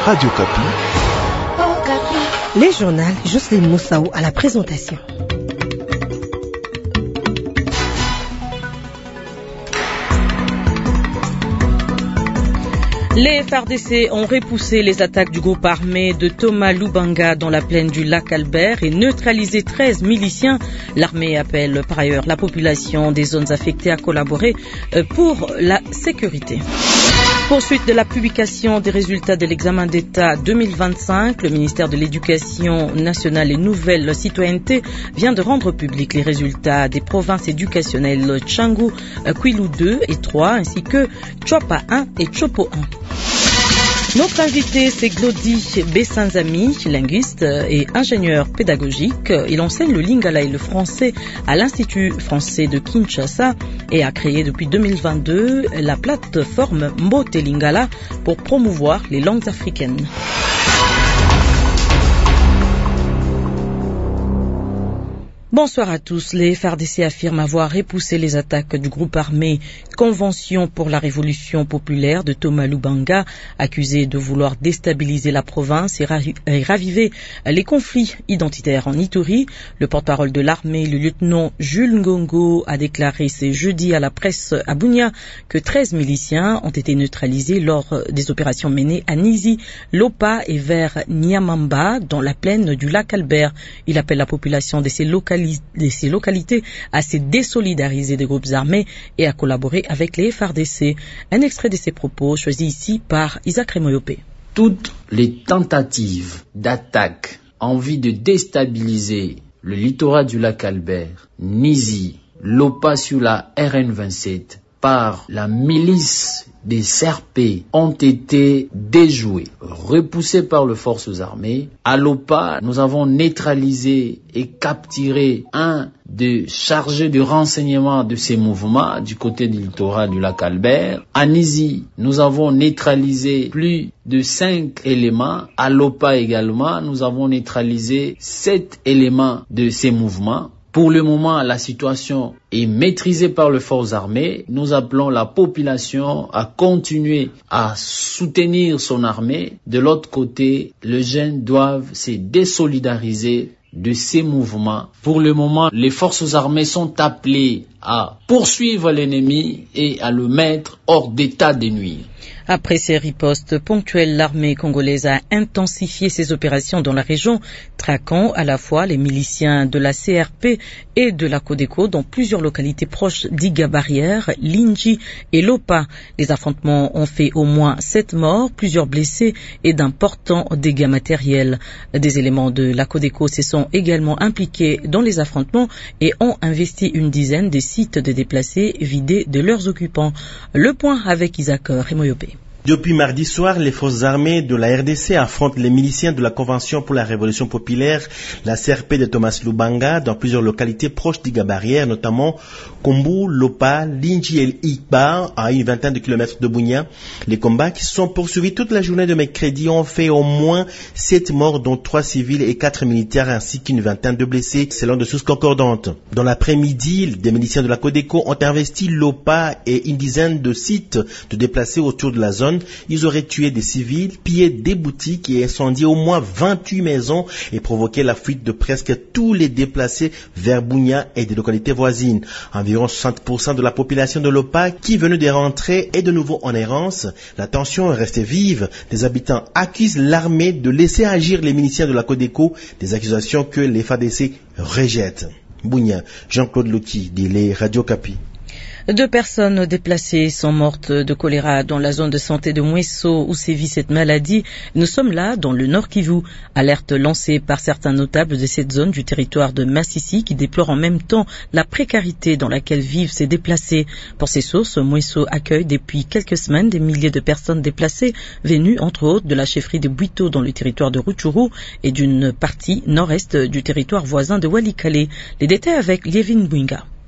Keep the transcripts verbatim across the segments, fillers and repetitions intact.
Radio Kapi. Les journaux, Jocelyne Moussaou à la présentation. Les F A R D C ont repoussé les attaques du groupe armé de Thomas Lubanga dans la plaine du lac Albert et neutralisé treize miliciens. L'armée appelle par ailleurs la population des zones affectées à collaborer pour la sécurité. Poursuite de la publication des résultats de l'examen d'État deux mille vingt-cinq, le ministère de l'Éducation nationale et Nouvelle Citoyenneté vient de rendre public les résultats des provinces éducationnelles Tchangou, Kwilu deux et trois, ainsi que Tchopa un et Tchopo un. Notre invité, c'est Glody Bessanzami, linguiste et ingénieur pédagogique. Il enseigne le lingala et le français à l'Institut français de Kinshasa et a créé depuis deux mille vingt-deux la plateforme Mbote Lingala pour promouvoir les langues africaines. Bonsoir à tous. Les F A R D C affirment avoir repoussé les attaques du groupe armé Convention pour la Révolution populaire de Thomas Lubanga, accusé de vouloir déstabiliser la province et, ravi- et raviver les conflits identitaires en Ituri. Le porte-parole de l'armée, le lieutenant Jules Ngongo, a déclaré ce jeudi à la presse à Bunia que treize miliciens ont été neutralisés lors des opérations menées à Nizi, Lopa et vers Nyamamba, dans la plaine du lac Albert. Il appelle la population de ces localités de ces localités à se désolidariser des groupes armés et à collaborer avec les F A R D C. Un extrait de ces propos choisi ici par Isaac Remoyopé. Toutes les tentatives d'attaque en vue de déstabiliser le littoral du lac Albert, Nizi, Lopa sur la R N vingt-sept par la milice des C R P ont été déjoués, repoussés par les forces armées. À Lopa, nous avons neutralisé et capturé un des chargés de renseignement de ces mouvements du côté du littoral du lac Albert. À Nizi, nous avons neutralisé plus de cinq éléments. À Lopa également, nous avons neutralisé sept éléments de ces mouvements. Pour le moment, la situation est maîtrisée par les forces armées. Nous appelons la population à continuer à soutenir son armée. De l'autre côté, les jeunes doivent se désolidariser de ces mouvements. Pour le moment, les forces armées sont appelées à poursuivre l'ennemi et à le mettre hors d'état de nuire. Après ces ripostes ponctuelles, l'armée congolaise a intensifié ses opérations dans la région, traquant à la fois les miliciens de la C R P et de la Codeco dans plusieurs localités proches d'Iga Barrière, Linji et Lopa. Les affrontements ont fait au moins sept morts, plusieurs blessés et d'importants dégâts matériels. Des éléments de la Codeco se sont également impliqués dans les affrontements et ont investi une dizaine de sites de déplacés vidés de leurs occupants. Le point avec Isaac Remoyopé. Depuis mardi soir, les forces armées de la R D C affrontent les miliciens de la Convention pour la Révolution populaire, la C R P de Thomas Lubanga, dans plusieurs localités proches d'Iga Barrière, notamment Kombu, Lopa, Linji et Ikba, à une vingtaine de kilomètres de Bunia. Les combats qui se sont poursuivis toute la journée de mercredi ont fait au moins sept morts, dont trois civils et quatre militaires, ainsi qu'une vingtaine de blessés, selon de sources concordantes. Dans l'après-midi, des miliciens de la Codeco ont investi Lopa et une dizaine de sites de déplacés autour de la zone. Ils auraient tué des civils, pillé des boutiques et incendié au moins vingt-huit maisons et provoqué la fuite de presque tous les déplacés vers Bunia et des localités voisines. Environ soixante pour cent de la population de Lopa qui venait de rentrer est de nouveau en errance. La tension est restée vive. Des habitants accusent l'armée de laisser agir les miliciens de la Codeco, des accusations que les F A R D C rejettent. Bunia, Jean-Claude Loki, Délé, Radio Kapi. Deux personnes déplacées sont mortes de choléra dans la zone de santé de Mweso où sévit cette maladie. Nous sommes là dans le Nord Kivu. Alerte lancée par certains notables de cette zone du territoire de Massissi qui déplorent en même temps la précarité dans laquelle vivent ces déplacés. Pour ces sources, Mweso accueille depuis quelques semaines des milliers de personnes déplacées venues entre autres de la chefferie de Bwito dans le territoire de Rutshuru et d'une partie nord-est du territoire voisin de Walikale. Les détails avec Lievin Bwinga.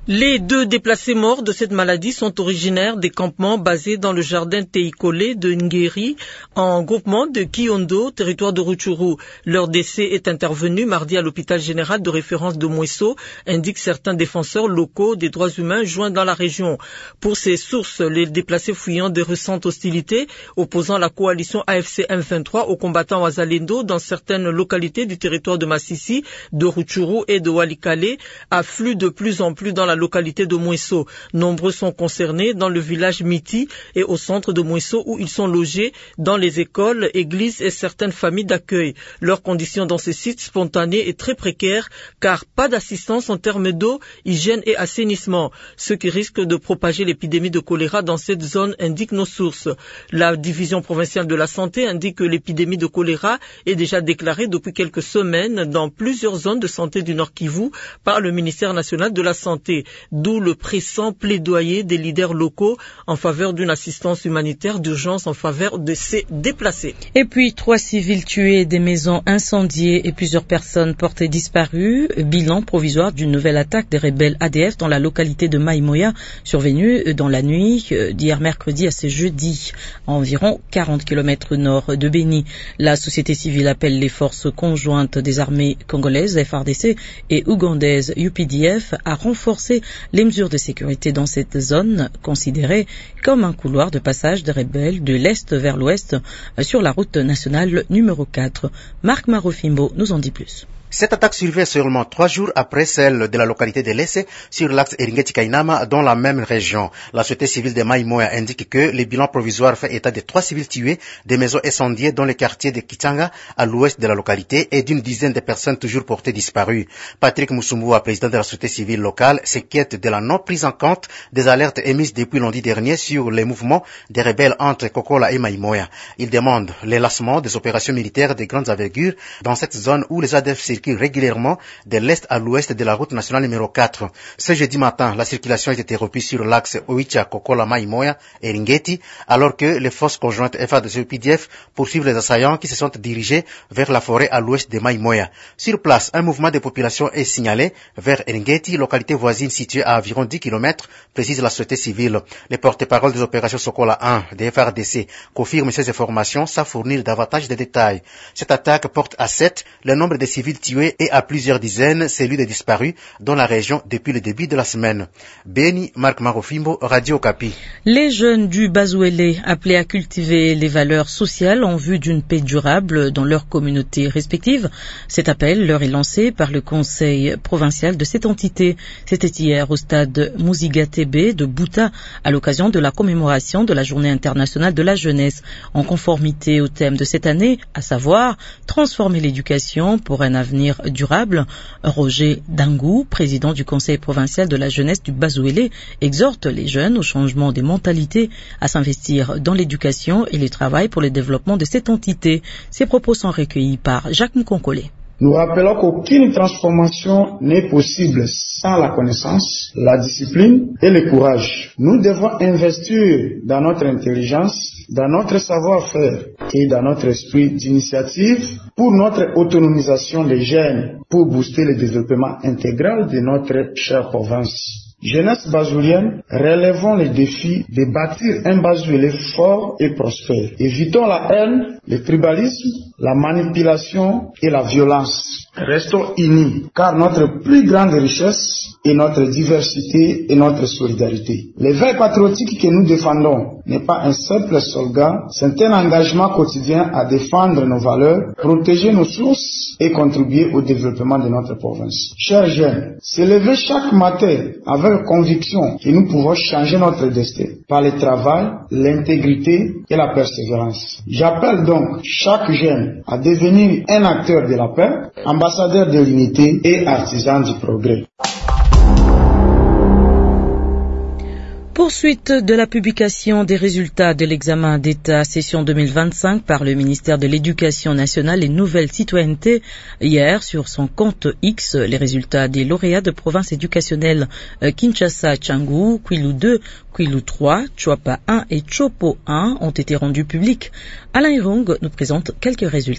Les deux déplacés morts de cette maladie sont originaires des campements basés dans le jardin Teikole de Ngeri, en groupement de Kiondo, territoire de Rutshuru. Leur décès est intervenu mardi à l'hôpital général de référence de Mweso, indiquent certains défenseurs locaux des droits humains joints dans la région. Pour ces sources, les déplacés fuyant des récentes hostilités opposant la coalition A F C M vingt-trois aux combattants Wazalendo dans certaines localités du territoire de Masisi, de Rutshuru et de Walikale affluent de plus en plus dans la localité de Mweso. Nombreux sont concernés dans le village Miti et au centre de Mweso où ils sont logés dans les écoles, églises et certaines familles d'accueil. Leurs conditions dans ces sites spontanés est très précaires car pas d'assistance en termes d'eau, hygiène et assainissement, ce qui risque de propager l'épidémie de choléra dans cette zone, indiquent nos sources. La division provinciale de la santé indique que l'épidémie de choléra est déjà déclarée depuis quelques semaines dans plusieurs zones de santé du Nord Kivu par le ministère national de la Santé. D'où le pressant plaidoyer des leaders locaux en faveur d'une assistance humanitaire d'urgence en faveur de ces déplacés. Et puis, trois civils tués, des maisons incendiées et plusieurs personnes portées disparues. Bilan provisoire d'une nouvelle attaque des rebelles A D F dans la localité de Maïmoya, survenue dans la nuit d'hier mercredi à ce jeudi, à environ quarante kilomètres nord de Beni. La société civile appelle les forces conjointes des armées congolaises, F R D C, et ougandaises, U P D F, à renforcer les mesures de sécurité dans cette zone, considérée comme un couloir de passage des rebelles de l'Est vers l'Ouest sur la route nationale numéro quatre. Marc Marofimbo nous en dit plus. Cette attaque survient seulement trois jours après celle de la localité de Lesse sur l'axe Eringeti-Kainama dans la même région. La société civile de Maïmoya indique que le bilan provisoire fait état de trois civils tués, des maisons incendiées dans le quartier de Kitanga à l'ouest de la localité et d'une dizaine de personnes toujours portées disparues. Patrick Moussumboua, président de la société civile locale, s'inquiète de la non prise en compte des alertes émises depuis lundi dernier sur les mouvements des rebelles entre Kokola et Maïmoya. Il demande l'élancement des opérations militaires de grande envergure dans cette zone où les A D F circulent régulièrement de l'est à l'ouest de la route nationale numéro quatre. Ce jeudi matin, la circulation a été interrompue sur l'axe Oicha, Kokola, Maïmoya et Ringeti, alors que les forces conjointes F A R D C et U P D F poursuivent les assaillants qui se sont dirigés vers la forêt à l'ouest de Maïmoya. Sur place, un mouvement de population est signalé vers Ringeti, localité voisine située à environ dix kilomètres, précise la société civile. Les porte-parole des opérations Sokola un des F A R D C confirment ces informations sans fournir davantage de détails. Cette attaque porte à sept le nombre de civils tués et à plusieurs dizaines celui des disparus dans la région depuis le début de la semaine. Beni, Marc Marofimbo, Radio Kapi. Les jeunes du Bazouélé appelés à cultiver les valeurs sociales en vue d'une paix durable dans leurs communautés respectives. Cet appel leur est lancé par le conseil provincial de cette entité. C'était hier au stade Mouzigatebe de Bouta à l'occasion de la commémoration de la Journée internationale de la jeunesse en conformité au thème de cette année, à savoir transformer l'éducation pour un avenir durable. Roger Dangou, président du conseil provincial de la jeunesse du Bazouélé, exhorte les jeunes au changement des mentalités, à s'investir dans l'éducation et le travail pour le développement de cette entité. Ces propos sont recueillis par Jacques Mkonkole. Nous rappelons qu'aucune transformation n'est possible sans la connaissance, la discipline et le courage. Nous devons investir dans notre intelligence, dans notre savoir-faire et dans notre esprit d'initiative pour notre autonomisation des jeunes, pour booster le développement intégral de notre chère province. Jeunesse bazoulienne, relevons les défis de bâtir un Bazouélé fort et prospère. Évitons la haine, le tribalisme, la manipulation et la violence. Restons unis, car notre plus grande richesse est notre diversité et notre solidarité. L'éveil patriotique que nous défendons n'est pas un simple slogan, c'est un engagement quotidien à défendre nos valeurs, protéger nos sources et contribuer au développement de notre province. Chers jeunes, se lever chaque matin avec conviction que nous pouvons changer notre destin par le travail, l'intégrité et la persévérance. J'appelle donc chaque jeune à devenir un acteur de la paix, ambassadeur de l'unité et artisan du progrès. Poursuite de la publication des résultats de l'examen d'État session deux mille vingt-cinq par le ministère de l'Éducation nationale et Nouvelle Citoyenneté. Hier, sur son compte X, les résultats des lauréats de province éducationnelle Kinshasa, Tchangou, Kwilu deux, Kwilu trois, Chouapa un et Chopo un ont été rendus publics. Alain Irung nous présente quelques résultats.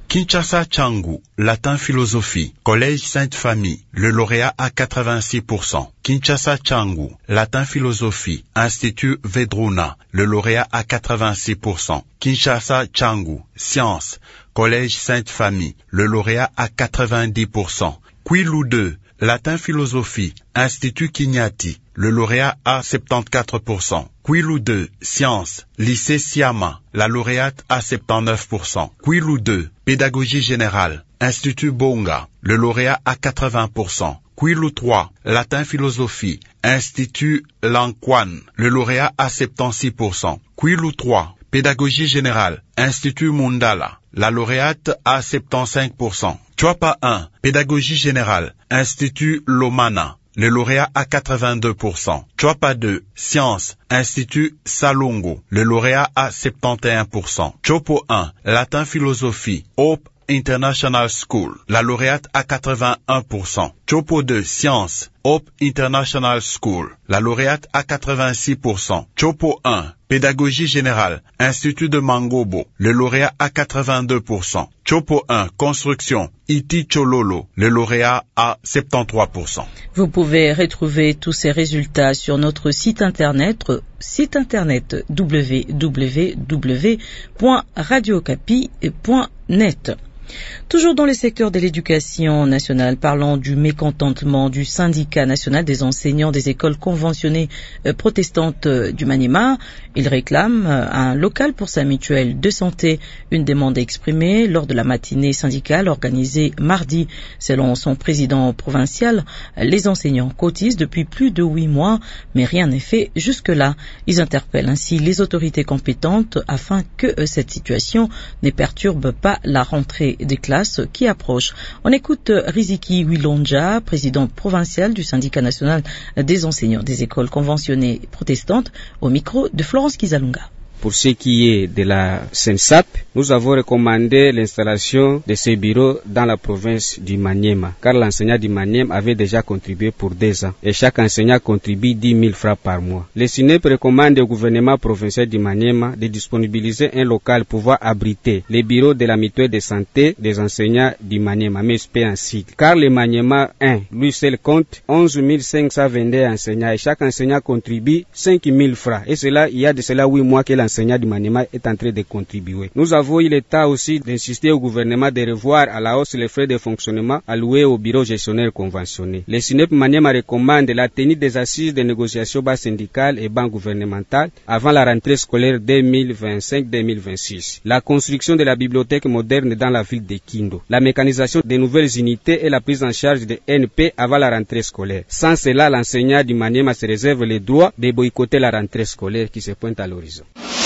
Kinshasa Tchangu, latin philosophie, collège Sainte-Famille, le lauréat à quatre-vingt-six pour cent. Kinshasa Tchangu, latin philosophie, institut Vedruna, le lauréat à quatre-vingt-six pour cent. Kinshasa Tchangu, sciences, collège Sainte-Famille, le lauréat à quatre-vingt-dix pour cent. Kwilu deux, latin philosophie, institut Kinyati, le lauréat à soixante-quatorze pour cent. Kwilu deux, sciences, lycée Siama, la lauréate à soixante-dix-neuf pour cent. Kwilu deux, pédagogie générale, institut Bonga, le lauréat à quatre-vingts pour cent. Kwilu trois, latin philosophie, institut Lankwan, le lauréat à soixante-six pour cent. Kwilu trois, pédagogie générale, institut Mundala, la lauréate à soixante-quinze pour cent. Chwapa un, pédagogie générale, institut Lomana, le lauréat à quatre-vingt-deux pour cent. Chwapa deux, sciences, institut Salongo, le lauréat à soixante et onze pour cent. Chopo un, latin philosophie, Hope International School, la lauréate à quatre-vingt-un pour cent. Chopo deux, sciences, Hope International School, la lauréate à quatre-vingt-six pour cent. Chopo un, pédagogie générale, institut de Mangobo, le lauréat à quatre-vingt-deux pour cent. Chopo un, construction, Iti Chololo, le lauréat à soixante-treize pour cent. Vous pouvez retrouver tous ces résultats sur notre site internet, site internet w w w point radio okapi point net. Toujours dans le secteur de l'éducation nationale, parlons du mécontentement du syndicat national des enseignants des écoles conventionnées euh, protestantes euh, du Maniema. Il réclame euh, un local pour sa mutuelle de santé, une demande exprimée lors de la matinée syndicale organisée mardi. Selon son président provincial, les enseignants cotisent depuis plus de huit mois, mais rien n'est fait jusque-là. Ils interpellent ainsi les autorités compétentes afin que euh, cette situation ne perturbe pas la rentrée des classes qui approchent. On écoute Riziki Wilonja, président provincial du syndicat national des enseignants des écoles conventionnées protestantes, au micro de Florence Kizalunga. Pour ce qui est de la SENSAP, nous avons recommandé l'installation de ces bureaux dans la province du Maniema, car l'enseignant du Maniema avait déjà contribué pour deux ans, et chaque enseignant contribue dix mille francs par mois. Le S I N E P recommande au gouvernement provincial du Maniema de disponibiliser un local pouvant abriter les bureaux de la mutuelle de santé des enseignants du Maniema, M S P en sigle, car le Maniema un, lui seul compte onze mille cinq cent vingt-deux enseignants, et chaque enseignant contribue cinq mille francs, et cela, il y a de cela huit mois que l'enseignant L'enseignant du Maniema est en train de contribuer. Nous avons eu le temps aussi d'insister au gouvernement de revoir à la hausse les frais de fonctionnement alloués au bureau gestionnaire conventionné. Le S I N E P Maniema recommande la tenue des assises de négociation bas syndicales et banques gouvernementales avant la rentrée scolaire deux mille vingt-cinq deux mille vingt-six. La construction de la bibliothèque moderne dans la ville de Kindo. La mécanisation des nouvelles unités et la prise en charge des N P avant la rentrée scolaire. Sans cela, l'enseignant du Maniema se réserve le droit de boycotter la rentrée scolaire qui se pointe à l'horizon.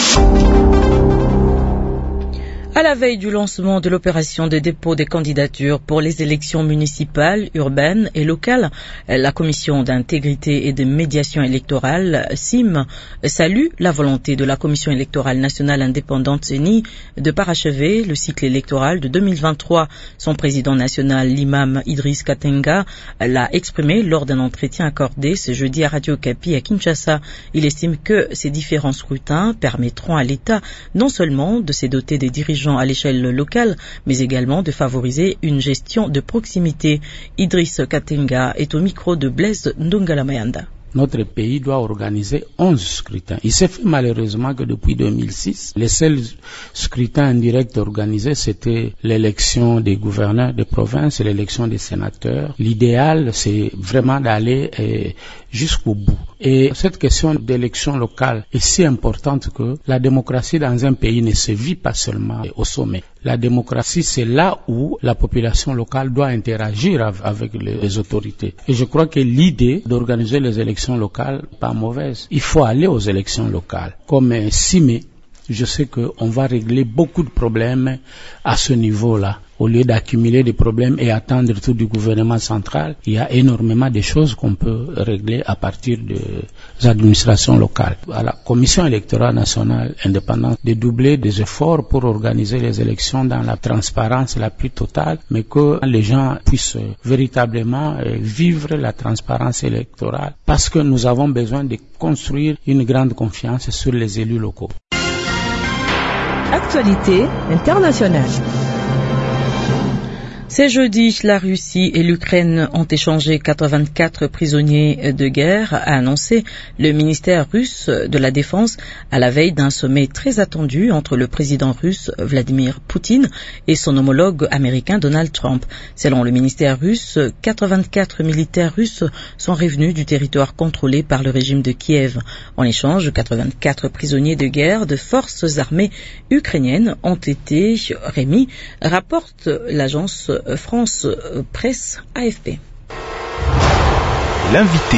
À la veille du lancement de l'opération de dépôt des candidatures pour les élections municipales, urbaines et locales, la Commission d'intégrité et de médiation électorale, C I M, salue la volonté de la Commission électorale nationale indépendante C E N I de parachever le cycle électoral de deux mille vingt-trois. Son président national, l'imam Idriss Katenga, l'a exprimé lors d'un entretien accordé ce jeudi à Radio Okapi à Kinshasa. Il estime que ces différents scrutins permettront à l'État non seulement de se doter des dirigeants à l'échelle locale, mais également de favoriser une gestion de proximité. Idriss Katenga est au micro de Blaise Ndongalamayanda. Notre pays doit organiser onze scrutins. Il s'est fait malheureusement que depuis deux mille six, les seuls scrutins indirects organisés, c'était l'élection des gouverneurs de province et l'élection des sénateurs. L'idéal, c'est vraiment d'aller eh, jusqu'au bout. Et cette question d'élection locale est si importante que la démocratie dans un pays ne se vit pas seulement au sommet. La démocratie, c'est là où la population locale doit interagir avec les autorités. Et je crois que l'idée d'organiser les élections locales n'est pas mauvaise. Il faut aller aux élections locales. Comme six mai, je sais qu'on va régler beaucoup de problèmes à ce niveau-là. Au lieu d'accumuler des problèmes et attendre tout du gouvernement central, il y a énormément de choses qu'on peut régler à partir des administrations locales. À la Commission électorale nationale indépendante de doubler des efforts pour organiser les élections dans la transparence la plus totale, mais que les gens puissent véritablement vivre la transparence électorale, parce que nous avons besoin de construire une grande confiance sur les élus locaux. Actualité internationale. C'est jeudi, la Russie et l'Ukraine ont échangé quatre-vingt-quatre prisonniers de guerre, a annoncé le ministère russe de la Défense à la veille d'un sommet très attendu entre le président russe Vladimir Poutine et son homologue américain Donald Trump. Selon le ministère russe, quatre-vingt-quatre militaires russes sont revenus du territoire contrôlé par le régime de Kiev. En échange, quatre-vingt-quatre prisonniers de guerre de forces armées ukrainiennes ont été remis, rapporte l'agence France Presse A F P. L'invité.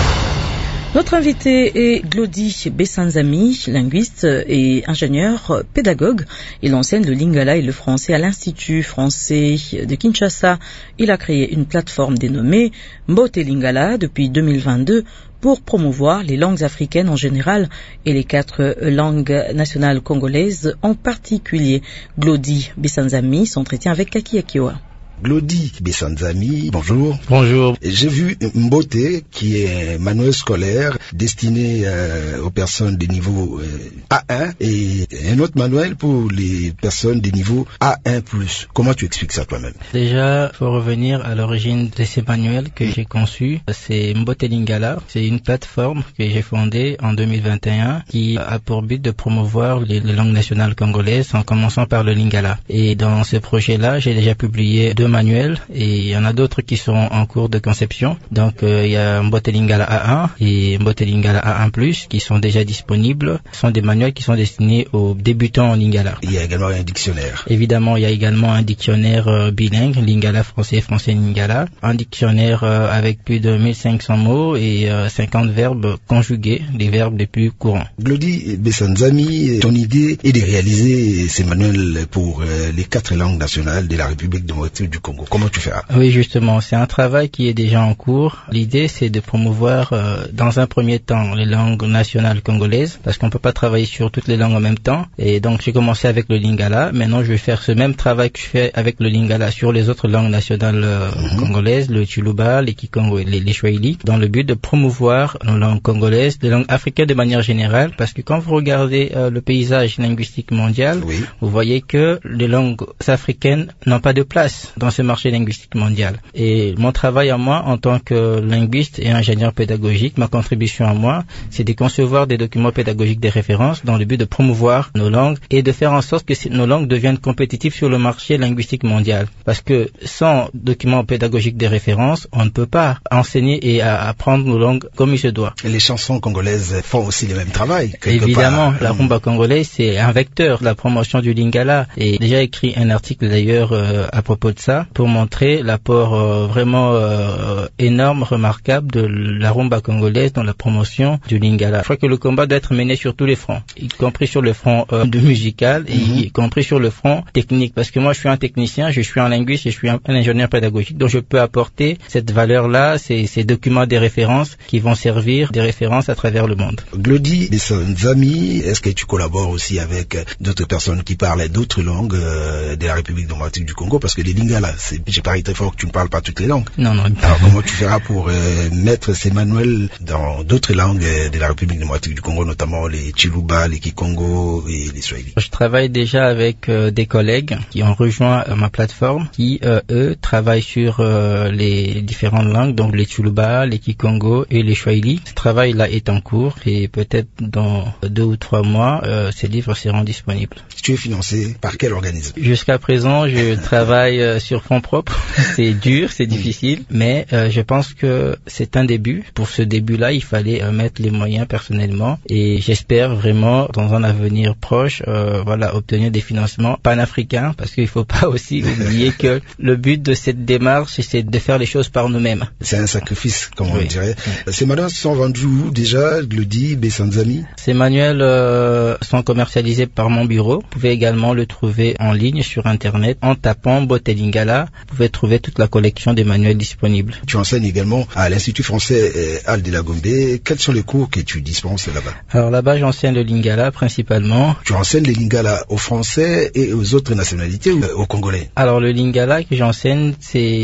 Notre invité est Glody Bessanzami, linguiste et ingénieur pédagogue. Il enseigne le lingala et le français à l'Institut français de Kinshasa. Il a créé une plateforme dénommée Mbote Lingala depuis deux mille vingt-deux pour promouvoir les langues africaines en général et les quatre langues nationales congolaises en particulier. Glody Bessanzami s'entretient avec Kaki Akiwa. Glody Bessanzami, bonjour. Bonjour. J'ai vu Mbote, qui est un manuel scolaire destiné euh, aux personnes de niveau euh, A un et un autre manuel pour les personnes de niveau A un plus. Comment tu expliques ça toi-même? Déjà, il faut revenir à l'origine de ces manuels que j'ai conçus. C'est Mbote Lingala. C'est une plateforme que j'ai fondée en deux mille vingt et un qui a pour but de promouvoir les, les langues nationales congolaises en commençant par le lingala. Et dans ce projet-là, j'ai déjà publié deux manuels et il y en a d'autres qui sont en cours de conception. Donc euh, il y a Mbote Lingala A un et Mbote Lingala A un plus qui sont déjà disponibles. Ce sont des manuels qui sont destinés aux débutants en lingala. Il y a également un dictionnaire. Évidemment, il y a également un dictionnaire euh, bilingue, lingala français, français lingala. Un dictionnaire euh, avec plus de mille cinq cents mots et euh, cinquante verbes conjugués, les verbes les plus courants. Glody Bessanzami, ton idée est de réaliser ces manuels pour euh, les quatre langues nationales de la République démocratique du Congo. Comment tu feras? Oui, justement, c'est un travail qui est déjà en cours. L'idée, c'est de promouvoir euh, dans un premier temps les langues nationales congolaises, parce qu'on peut pas travailler sur toutes les langues en même temps. Et donc, j'ai commencé avec le lingala. Maintenant, je vais faire ce même travail que je fais avec le lingala sur les autres langues nationales euh, mm-hmm. congolaises, le Tsholuba, les Kikongo et les, les Swahili, dans le but de promouvoir nos langues congolaises, les langues africaines de manière générale, parce que quand vous regardez euh, le paysage linguistique mondial, oui. vous voyez que les langues africaines n'ont pas de place dans ce marché linguistique mondial. Et mon travail à moi, en tant que linguiste et ingénieur pédagogique, ma contribution à moi, c'est de concevoir des documents pédagogiques de référence dans le but de promouvoir nos langues et de faire en sorte que nos langues deviennent compétitives sur le marché linguistique mondial. Parce que sans documents pédagogiques de référence, on ne peut pas enseigner et apprendre nos langues comme il se doit. Et les chansons congolaises font aussi le même travail. Évidemment, part. la rumba congolaise, c'est un vecteur de la promotion du lingala. Et j'ai déjà écrit un article d'ailleurs euh, à propos de ça, pour montrer l'apport euh, vraiment euh, énorme, remarquable de la rumba congolaise dans la promotion du lingala. Je crois que le combat doit être mené sur tous les fronts, y compris sur le front euh, de musical et mm-hmm. y compris sur le front technique. Parce que moi, je suis un technicien, je suis un linguiste et je suis un, un ingénieur pédagogique, donc je peux apporter cette valeur-là, ces, ces documents de référence qui vont servir de référence à travers le monde. Glody Bessanzami, est-ce que tu collabores aussi avec d'autres personnes qui parlent d'autres langues euh, de la République démocratique du Congo? Parce que les lingala, c'est, j'ai parie très fort que tu ne parles pas toutes les langues. Non, non. Alors comment tu feras pour euh, mettre ces manuels dans d'autres langues de la République démocratique du Congo, notamment les Tsholuba, les Kikongo et les Swahili? Je travaille déjà avec euh, des collègues qui ont rejoint euh, ma plateforme, qui euh, eux travaillent sur euh, les différentes langues, donc les Tsholuba, les Kikongo et les Swahili. Ce travail-là est en cours et peut-être dans deux ou trois mois, euh, ces livres seront disponibles. Tu es financé par quel organisme? Jusqu'à présent, je travaille euh, sur fonds propres. C'est dur, c'est difficile, mais euh, je pense que c'est un début. Pour ce début-là, il fallait euh, mettre les moyens personnellement et j'espère vraiment, dans un avenir proche, euh, voilà, obtenir des financements panafricains, parce qu'il ne faut pas aussi oublier que le but de cette démarche, c'est de faire les choses par nous-mêmes. C'est un sacrifice, comme oui. on dirait. Oui. Ces manuels sont vendus où déjà, Glody Bessanzami? Ces manuels euh, sont commercialisés par mon bureau. Vous pouvez également le trouver en ligne sur Internet en tapant Mbote Lingala. Vous pouvez trouver toute la collection des manuels disponibles. Tu enseignes également à l'Institut français euh, Al de la Gombe. Quels sont les cours que tu dispenses là-bas? Alors là-bas, j'enseigne le lingala principalement. Tu enseignes le lingala aux Français et aux autres nationalités ou aux Congolais? Alors le lingala que j'enseigne, c'est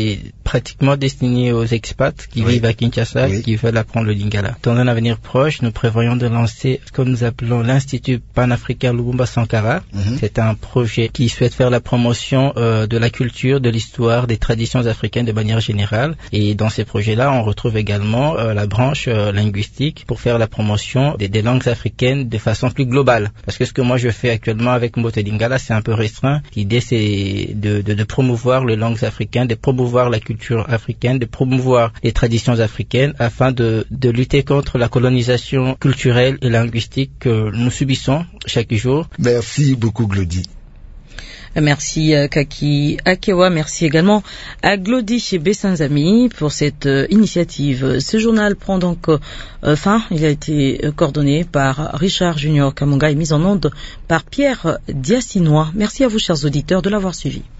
pratiquement destiné aux expats qui oui. vivent à Kinshasa, oui. qui veulent apprendre le lingala. Dans un avenir proche, nous prévoyons de lancer ce que nous appelons l'Institut panafricain Lubumba Sankara. Mm-hmm. C'est un projet qui souhaite faire la promotion euh, de la culture, de l'histoire, des traditions africaines de manière générale. Et dans ces projets-là, on retrouve également euh, la branche euh, linguistique pour faire la promotion des, des langues africaines de façon plus globale. Parce que ce que moi je fais actuellement avec Mbote Lingala, c'est un peu restreint. L'idée, c'est de, de, de promouvoir les langues africaines, de promouvoir la culture africaine, de promouvoir les traditions africaines afin de, de lutter contre la colonisation culturelle et linguistique que nous subissons chaque jour. Merci beaucoup, Glody. Merci Kaki Akewa, merci également à Glody chez Bessanzami pour cette euh, initiative. Ce journal prend donc euh, fin. Il a été euh, coordonné par Richard Junior Kamunga et mis en onde par Pierre Diacinois. Merci à vous, chers auditeurs, de l'avoir suivi.